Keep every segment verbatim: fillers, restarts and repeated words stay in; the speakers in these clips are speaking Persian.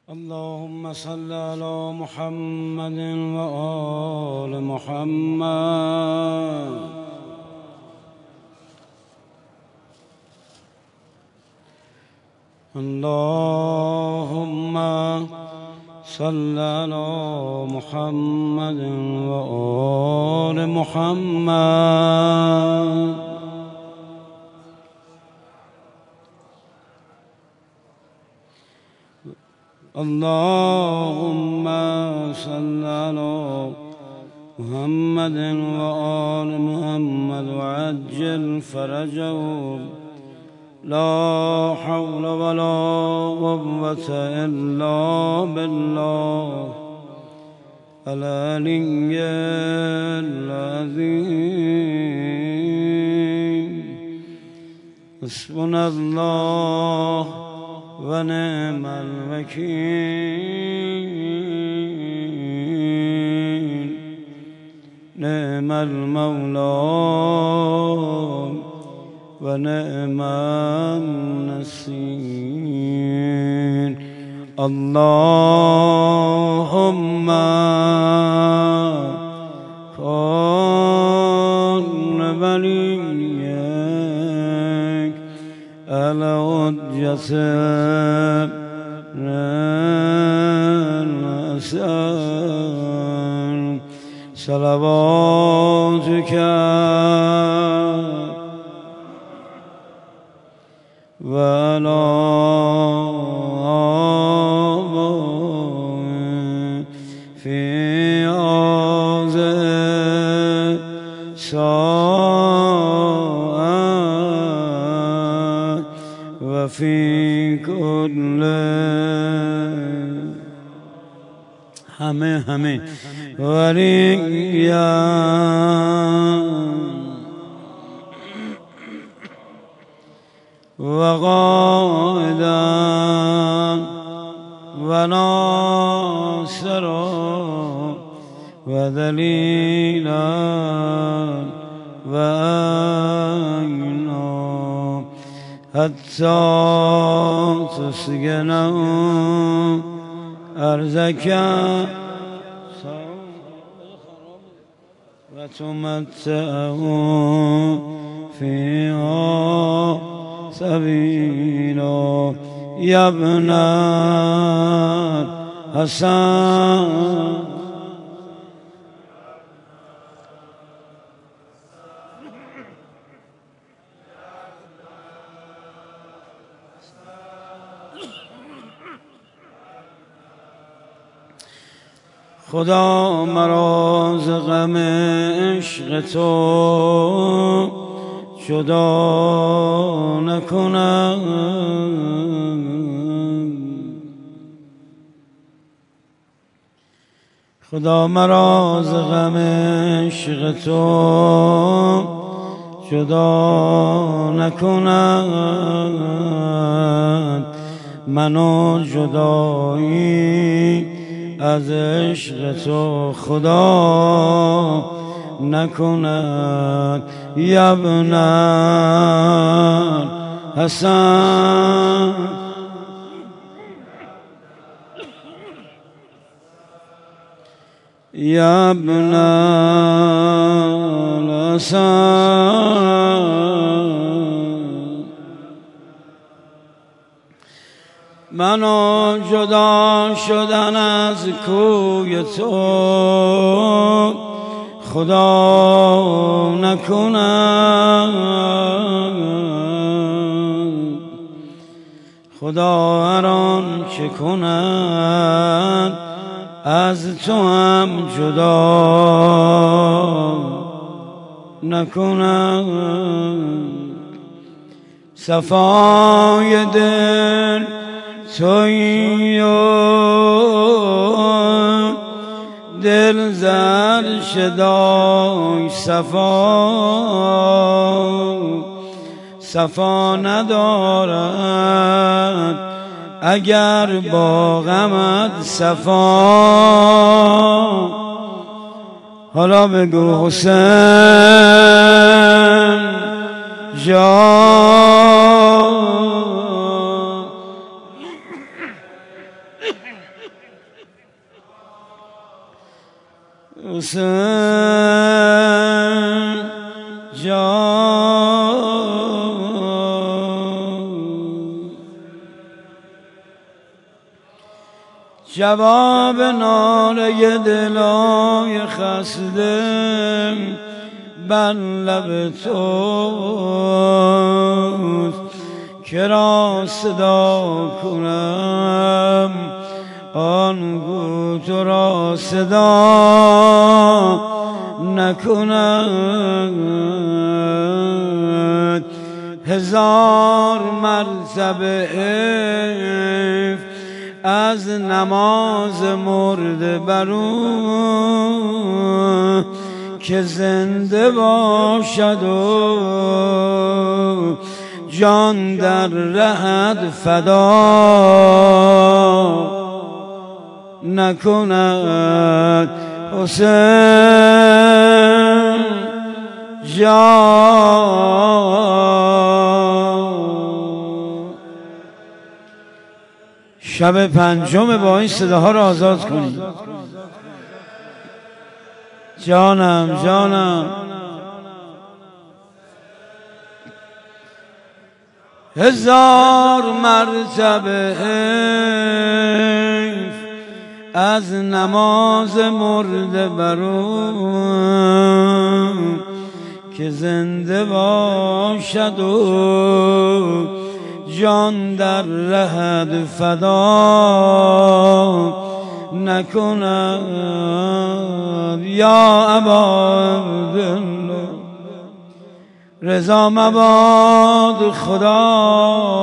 اللهم صل على محمد وآل محمد. اللهم صل على محمد وآل محمد. اللهم صل على محمد وآل محمد وعجل فرجهم. لا حول ولا قوة إلا بالله العلي العظيم. حسبنا الله ونعم الوكيل. نعم المولى ونعم النصير. اللهم كن وليك على حجة الحسن صلواتك وعلى آبائه في هذه الساعة وفي كل همه همه وليا وقائدا وناصرا ودليلا وأعينا حتى تسكنه أرزك وتمتعه فيها سبيلا. يا ابن حسن خدا مرا ز غم عشق تو جدا نکند. خدا مرا ز غم عشق تو جدا نکند. منو جدایی از عشق تو خدا نکند. یا ابن حسن یا ابن حسن منو جدا شدن از کوی تو خدا نکند. خدا هر آن چه کند از تو هم جدا نکند. صفای دل تویی و دل زر شدای صفا صفا ندارد اگر با غمت صفا. حالا بگو حسین جان حسین جان جواب ناله دلای خسته بر لب توست که را صدا کنم آنگو تو را صدا نکند هزار مرتبه حیف از نماز مرده برو که زنده باشد و جان در رهت فدا نکند حسین جان. شب پنجم با این صداها را آزاد کنید. جانم جانم هزار مرتبه حیف از نماز مرده برو که زنده باشد و جان در رهت فدا نکند یا ابا عبدالله رضا مباد خدا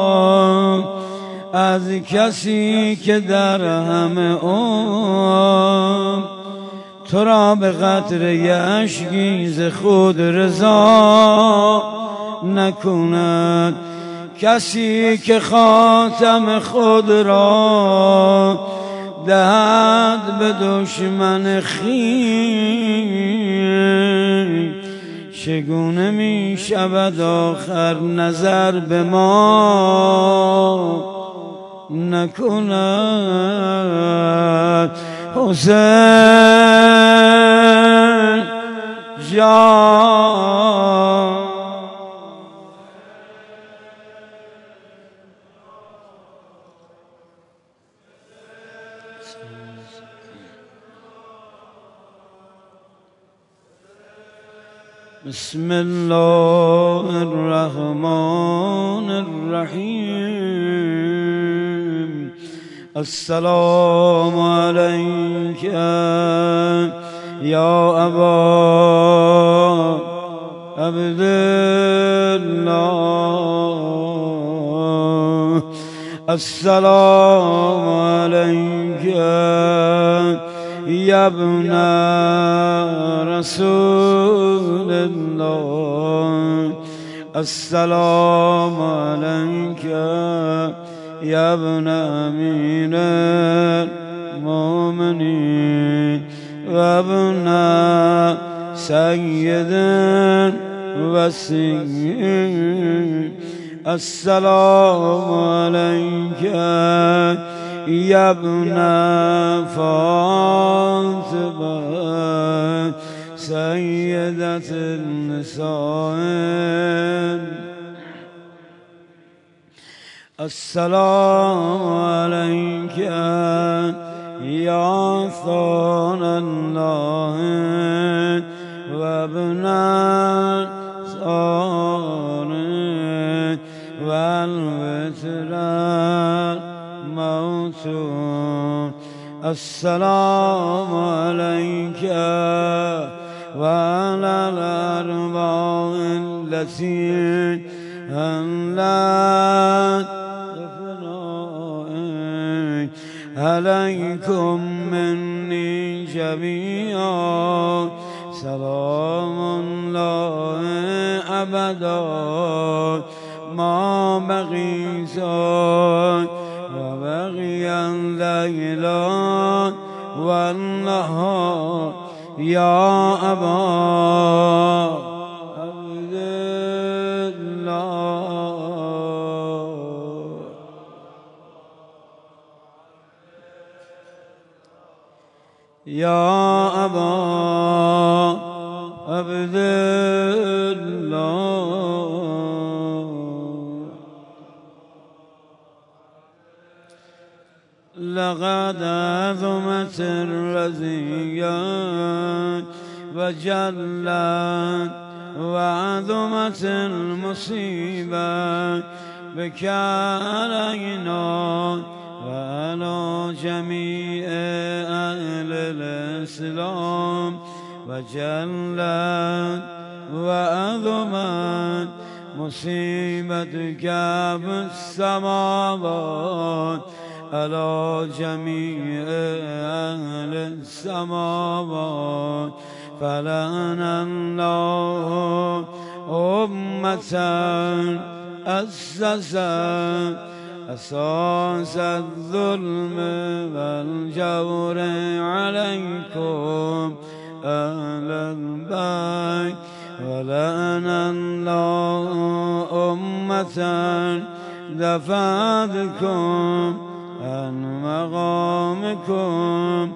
از کسی که در همه عمر تو را به قطره اشکی ز خود رضا نکند کسی که خاتم خود را دهد به دشمن خویش چگونه می شود آخر نظر به ما نکند حسین جان. بسم الله الرحمن الرحیم السلام علیک یا ابا عبدالله السلام علیک یا ابن رسول الله السلام علیک یا ابن امیر المؤمنین و ابن سید وسیع السلام علیک یا ابن فاطمه سیدت النساء السلام علیک یا ثان الله و ابن ثان و الوتر موتون السلام علیک و علی الارواح التي هلت بفنائك علیکم منی جمیعا سلام الله ابدا ما بقیت و بقی اللیل و النهار یا ابا عبدالله. یا ابا لقد عظمت الرزيات وجلت وعظمت المصيبة بك علينا وعلى جميع أهل الإسلام وجلت وعظمت مصيبتك بالسماوات على جميع أهل السماوات فلعن الله أمة أسست أساس الظلم والجور عليكم أهل البيت ولعن الله أمة دفعتكم عن مقامكم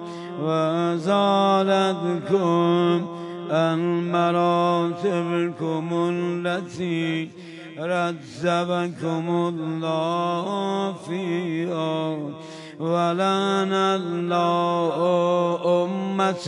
وأزالتكم عن مراتبكم التي رتبكم الله فيها ولعن الله أمة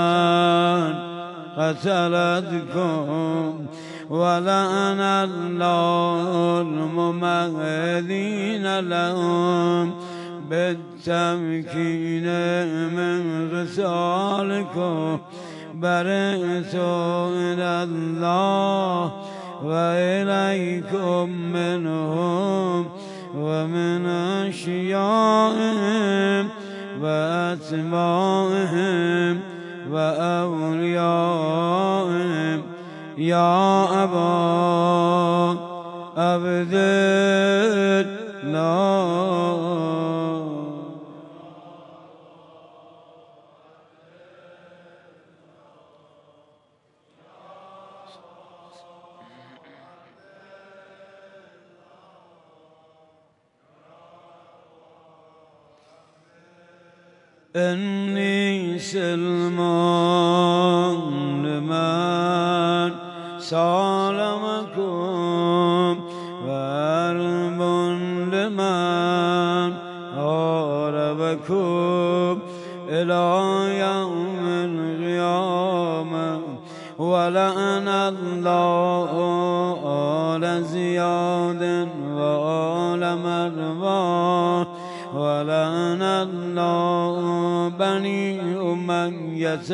قتلتكم ولعن الله الممهدين لهم بالتمكين من غسالكم برئت إلى الله وإليكم منهم ومن أشيائهم وأتباعهم وأوليائهم يا أبا عبد الله إني سلمان لمن سالمكم وأرب لمن هاربكم إلى يوم القيامة ولعن الله آل زياد وآل مروان ولعن الله بني أمية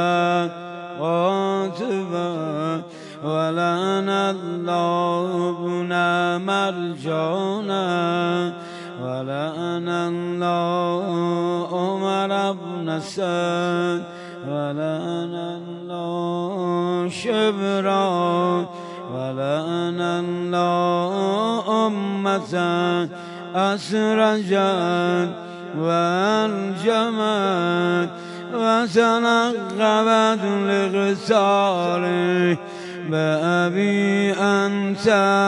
قاتبا ولعن الله ابن مرجانا ولعن الله عمر بن سعد ولعن الله شبرا ولعن الله أمة أسرجت وأنجمت وتنقبت لغساله بأبي أنت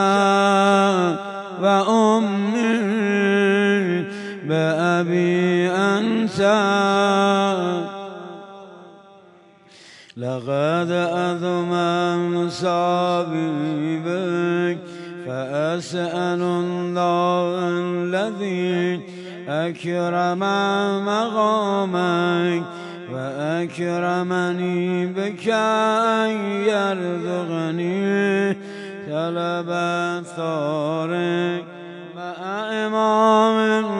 وأمي بأبي أنت لقد أذم مصابيبك فأسأل الله الذي أكرم مقامك وأكرمني بك أن يرزقني طلب ثارك مع إمام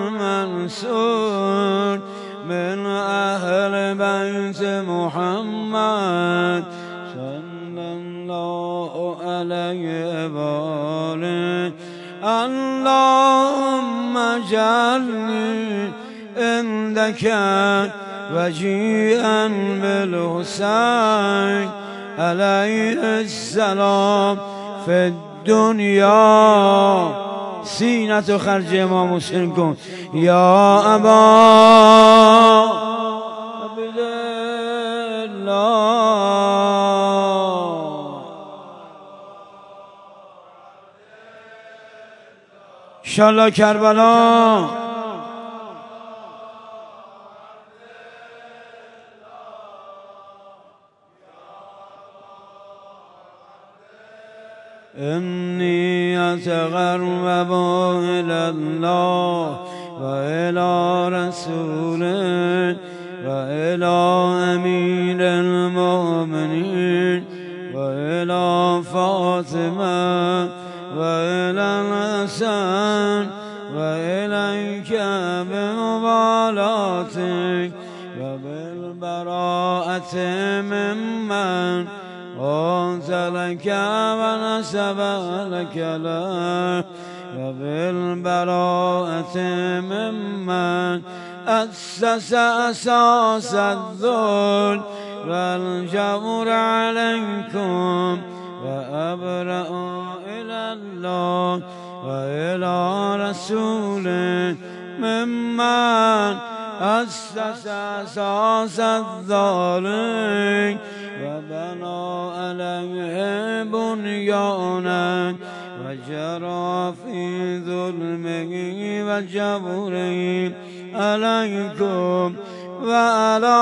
منصور من أهل بيت محمد صلى الله عليه وآله اللهم اجعلني عندك وجيئا بالحسين عليه السلام في الدنيا سینت خرج امام حسین کن یا ابا عبدالله انشالله کربلا إني أتقرب إلى الله وإلى رسول وإلى أمير المؤمنين وإلى فاطمة وإلى الحسن وإليك بمبالاتك وبالبراءة ممن أنزلك ونسب لك له وبالبراءة ممن أسس أساس الذل والجور عليكم وأبرأ إلى الله وإلى رسوله ممن أسس أساس الظالم وبنى عليه بنيانا وجرى في ظلمه وجبره عليكم وعلى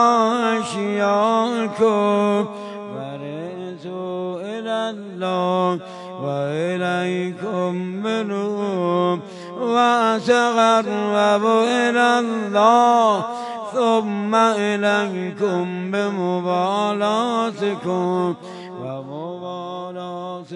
أشياءكم فرجوا إلى الله وإليكم منهم وأتقرب إلى الله ثم إليكم بمبالاتكم ومبالاة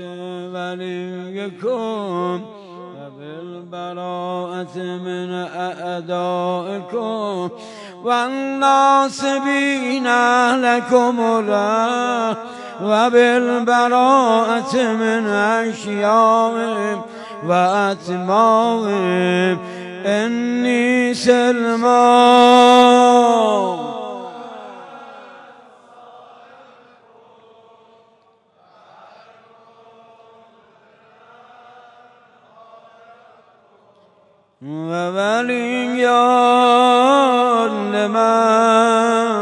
وليكم وبالبراءة من أعدائكم والناصبين لكم الله وبالبراءة من أشيائهم وأتباعهم إني سلمان ووليان لمن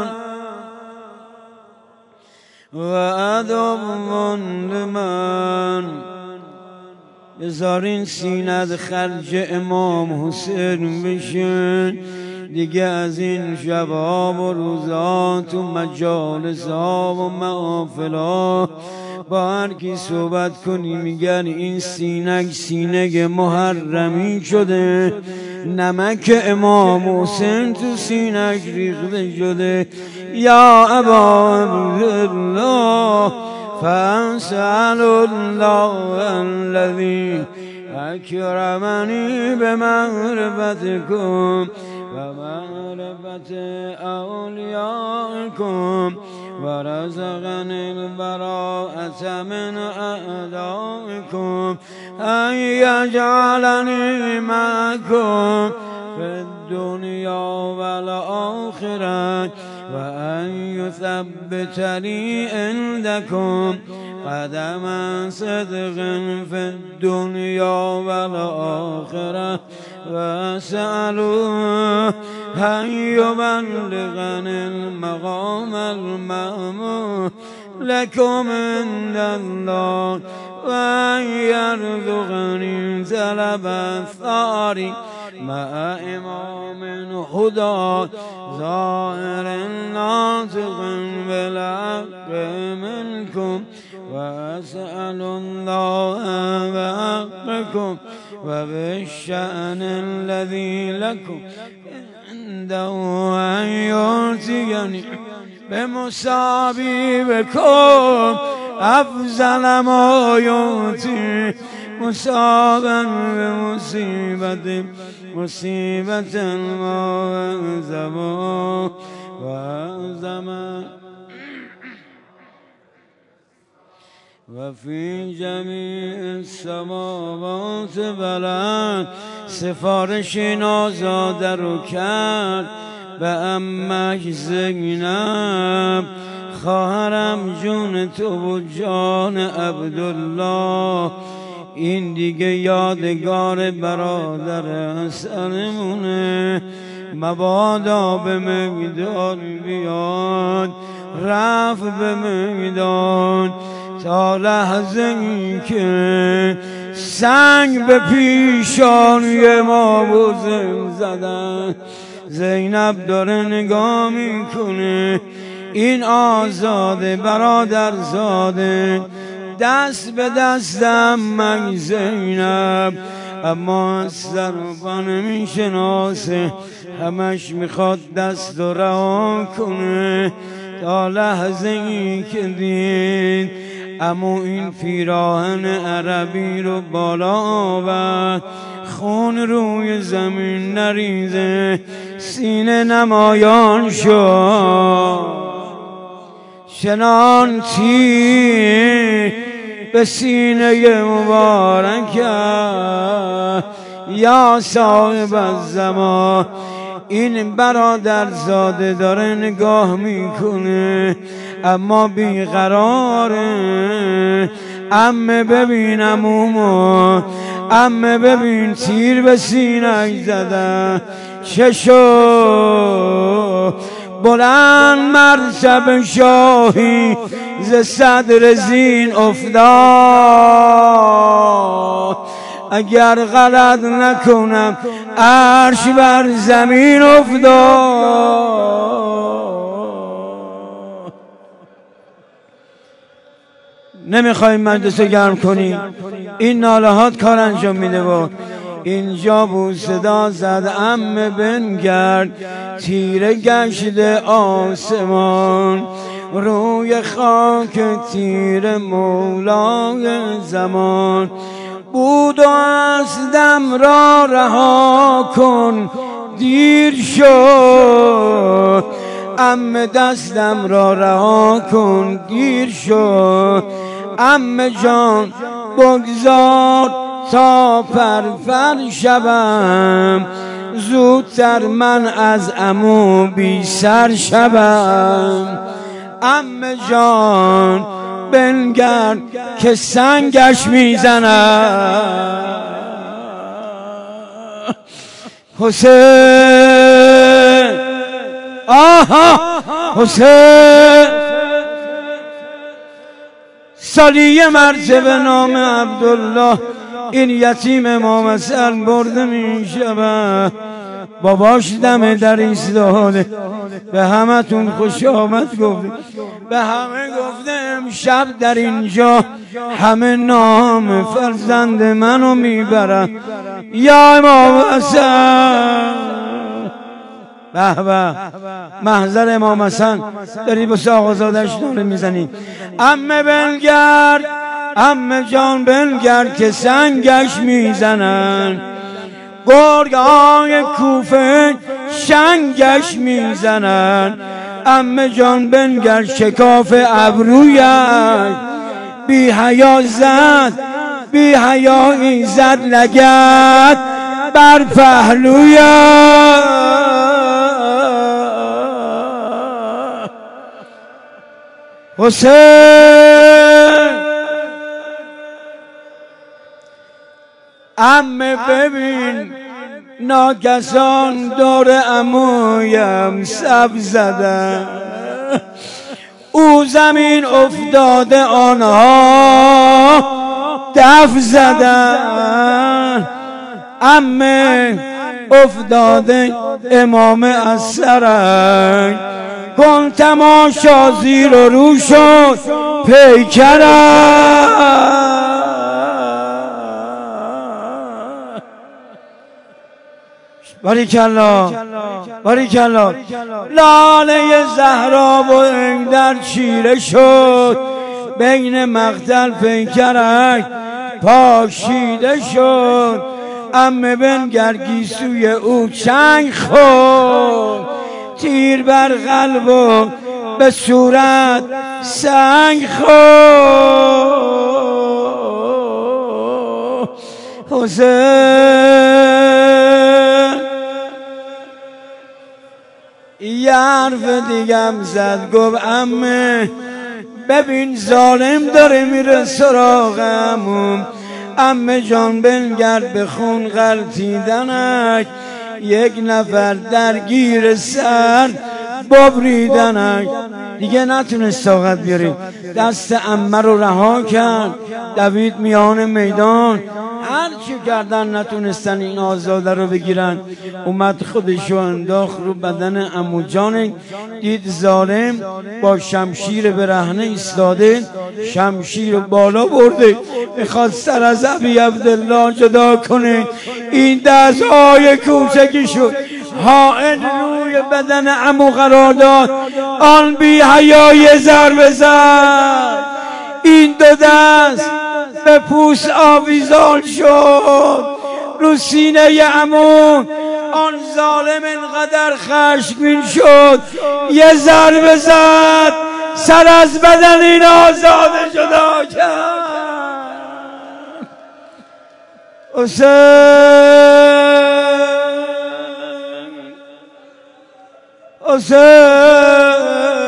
وعدو لمن بذارین سینت خرج امام حسین بشین دیگه از این شباب و روزات و مجالسا و محافلا با هر کی صحبت کنی میگن این سینک سینک محرمی شده، نمک امام حسین تو سینک ریخته شده. یا ابا عبدالله فانسأل الله الذي اکرمنی بمعرفتكم ومعرفة اولیائكم ورزقني البراءة من أعدائكم أن يجعلني معكم في الدنيا والآخرة وأن يثبت لي عندكم قدما صدق في الدنيا والآخرة وأسأله أن يبلغني المقام المأمول لكم عند الله وأن يرزقني سلب الثار مع إمام هدى ظاهر ناطق بالحق منكم وأسأل الله بحقكم وبالشأن الذي لكم عنده أن يؤتيني بمصابيبكم أفضل ما يؤتي مصابا بمصيبة مصيبة ما أنزموا وأنزما وفي جميع السماوات بلند. سفارش نازاده رو کرد به عمک زینب، خواهرم جون تو و جان عبدالله، این دیگه یادگار برادر حسنمونه، مبادا به میدان بیاد. رفت به میدان تا لحظه که سنگ به پیشانی ما بزرگ زدن. زینب داره نگاه میکنه، این آزاده برادر زاده دست به دستم من زینب اما از سر و پا نمیشناسه، همش میخواد دست و رها کنه. تا لحظه ای که دید اما این پیراهن عربی رو بالا آورد، خون روی زمین نریزه، سینه نمایان شد. چنان تیر به سینه مبارک یا صاحب الزمان. این برادرزاده داره نگاه میکنه اما بیقراره. عمه ببین عمومو، عمه ببین تیر به سینه زدن. چه شد؟ بلند مرتب شاهی ز صدر زین افتاد. اگر غلط نکنم عرش بر زمین افتاد. نمیخوایم مجلس گرم کنیم، این نالهات کار انجام میده. و اینجا بود صدا زد عمه بنگرد، تیره گشت آسمان، روی خاک تیر مولای زمان. بود و از دم را رها کن دیر شد، عمه دستم را رها کن دیر شد. عمه جان بگذار تا پرفر شبم، زودتر من از عمو بی سر شبم. عمه جان بنگر که سنگش میزنم. حسین آها حسین سالی مرتبه نام عبدالله این یتیم امام حسن برده میشود. باباش دم در ایستاده، به همه تون خوش آمد گفته، به همه گفته امشب در اینجا همه نام فرزند منو میبرن. یا امام حسن، به به محضر امام حسن داری با آقازادش داره میزنی. عمه بنگرد، عمه جان بنگرد که سنگش میزنن. گرگای کوفه شنگش میزنن. عمه جان بنگر شکاف ابرویش، بی حیا زد بی حیایی زد لگد بر پهلویش. حسین عمه ببین ناکسان دور عمویم سب زدن، او زمین افتاده آنها دف زدن. عمه افتاده امام از سرک، کن تماشا زیر و رو شد پیکرم. باریکالله باریکالله. لاله زهرا و در چیره شد، بین مقتل پیکرک پاشیده شد. عمه بنگر گیسوی او چنگ خورد، تیر بر قلب و به صورت سنگ خورد. حسین یه حرف دیگم زد، گفت عمه ببین ظالم داره میره سراغم. عمه جان بنگرد به خون غلطیدنک، یک نفر درگیر سر ببریدنک. دیگه نتونست طاقت بیاره، دست عمه رو رها کرد، دوید میان میدان. هر چی کردن نتونستن این آزاده رو بگیرن. اومد خودشو انداخت رو بدن عمو جان، دید ظالم با شمشیر برهنه ایستاده، شمشیر رو بالا برده میخواد سر از ابی عبدالله جدا کنه. این دستهای کوچکی شد حائل روی بدن عمو قرار داد. آن بی حیای ضربه زد، این دو دست به پوست آویزان شد رو سینه عمو. آن ظالم انقدر خشمگین شد یه ضربه زد، سر از بدن این آزاده جدا کرد. حسین حسین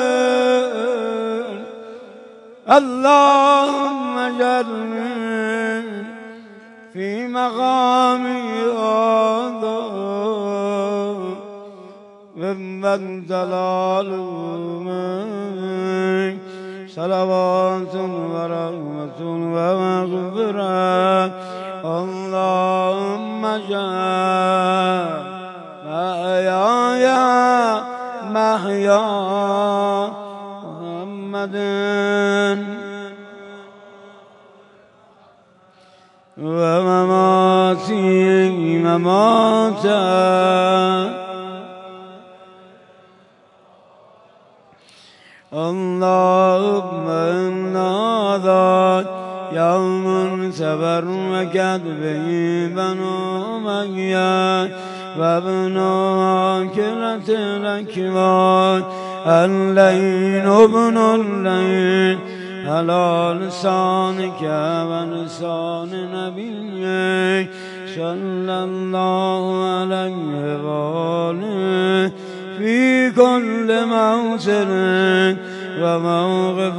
اللهم اجرني في مقامي هذا من جلال منك صلوات ورحمة ومغفرة. اللهم اجعل محياي محيا محمد ومماتي مماتا. اللهم إنا ذاك يوم تبركت به بنو أمية وابن عاكلة الأكباد الليل ابن الليل على لسانك ولسان نبيك صلى الله عليه وآله في كل موسم وموقف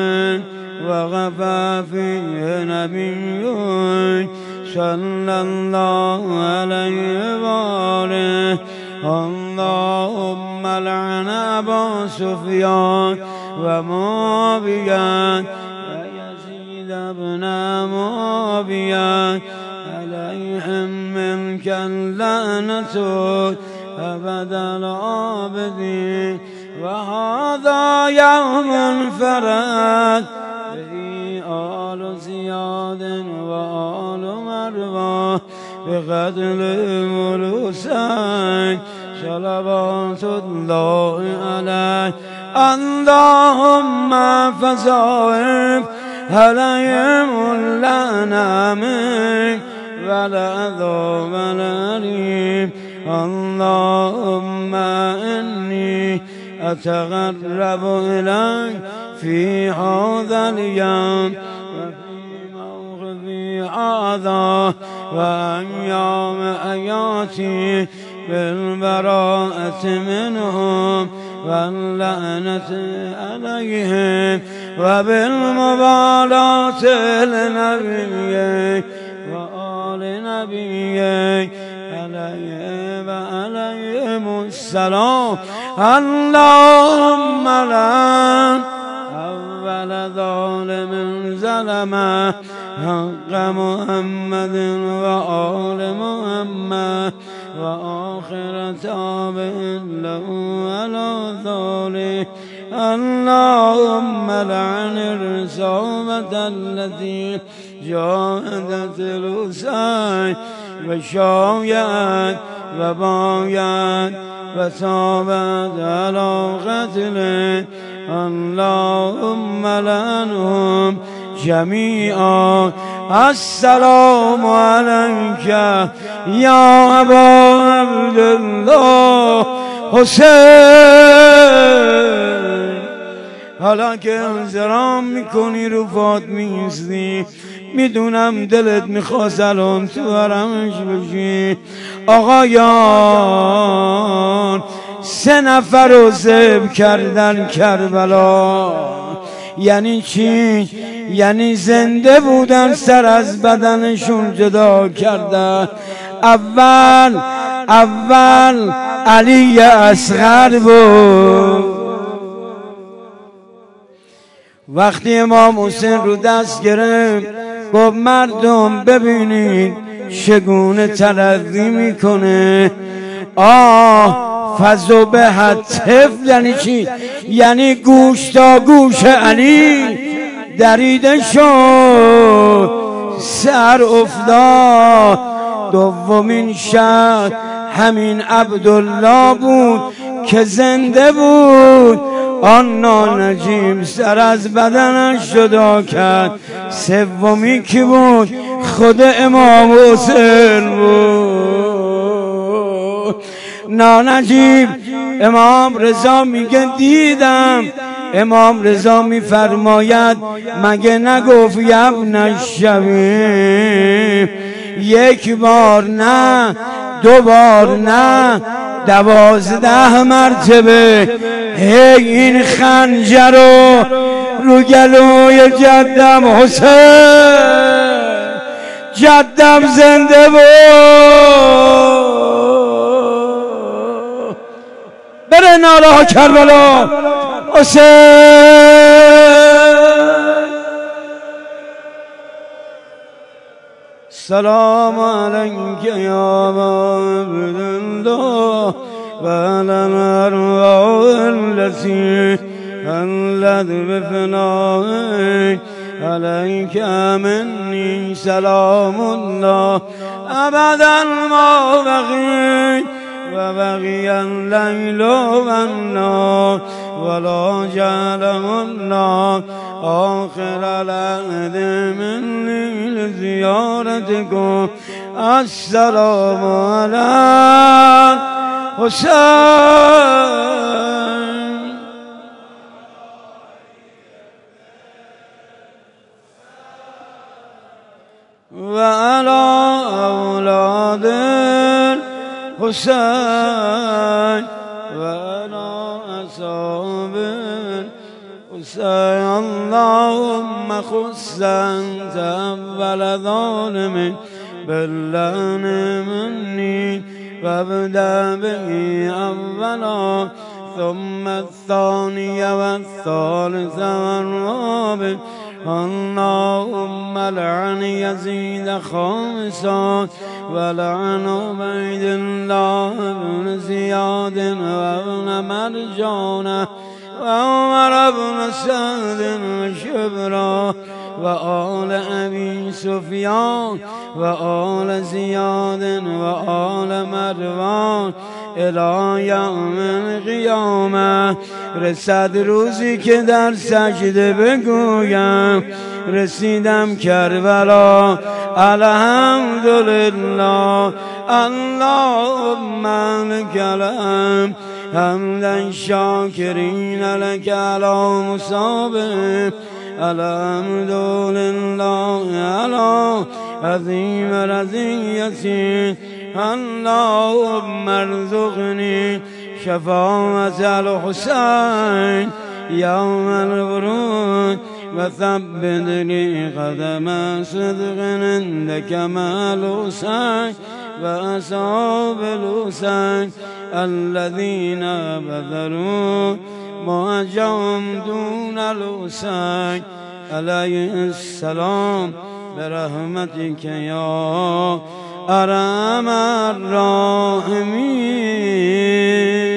وغفى فيه نبيك صلى الله عليه وآله. اللهم لعن أبا سفيان ومعاوية ويزيد بن معاوية عليهم منك اللعنة أبد العابدين. وهذا يوم الفرج به آل زياد وآل مروة بقتل الحسين صلوات الله عليه. اللهم فصائب عليهم اللعنة منك والعذاب الأليم. اللهم إني أتقرب إليك في هذا اليوم وفي موقفي هذا وأيام حياتي بالبراءة منهم واللعنة عليهم وبالمبالاة لنبيك وآل نبيك عليه وعليهم السلام. اللهم لعن أول ظالم ظلمه حق محمد وآل محمد وآخر تابع له على ذلك. اللهم لعن الرسالة التي جاهدت الحسين وشايعت وبايعت وتابت على قتله. اللهم لعنهم جميعا. السلام عليك يا أبا عبد الله حسین. حالا که انضرام میکنی رو فاطمی ایستی، میدونم دلت میخواست الان تو حرمش بشی. آقایان سه نفر رو ذبح کردن کربلا. یعنی چی؟ یعنی زنده بودن سر از بدنشون جدا کردن. اول اول علی اصغر بود. وقتی امام حسین رو دست گرفت با مردم ببینید چگونه تلقی میکنه. آه فضو به حتف یعنی چی؟ یعنی گوش تا گوش علی دریده شد، سر افتاد. دومین شخص همین عبدالله بود که زنده بود. آن نانجیم سر از بدنش جدا کرد. سومی کی بود؟ خود امام حسین بود. نانجیم امام رضا میگه دیدم. امام رضا میفرماید مگه نگفت یبن الشبیب؟ یک بار نه، دو بار نه، دوازده مرتبه هی این خنجر رو رو گلوی جدم حسین، جدم زنده بود. بره ناله ها کربلا حسین. سلام علیک یا عبدالله و علی الارواح التي حلت بفنائک علیک منی سلام الله ابدا ما بقی و بقی اللیل و النهار ولا جعله الله آخر العهد منی لزیارتکم. السلام علی حسین و علی اولاد حسین و علی اصحاب حسین. اللهم خص انت اول ظالم باللعن منی وابدأ به اولا ثم الثاني والثالث والرابع. اللهم لعن يزيد خامسا ولعن عبيد الله بن زياد وابن مرجانه وعمر بن سعد وشبرا وآل أبي سفيان وآل زياد وآل مروان الى یوم القیامه. رسد روزی که در سجده بگویم رسیدم کربلا الحمدلله. اللهم لك الحمد حمدا شاکرین لك علی مصابه. الحمدلله علی عظیم رضیتی. اللهم ارزقني شفاعة الحسين يوم الورود وثبت لي قدم صدق عندك مع الحسين وأصحاب الحسين الذين بذلوا معجم دون الحسين عليه السلام برحمتك يا ارحم الراحمین.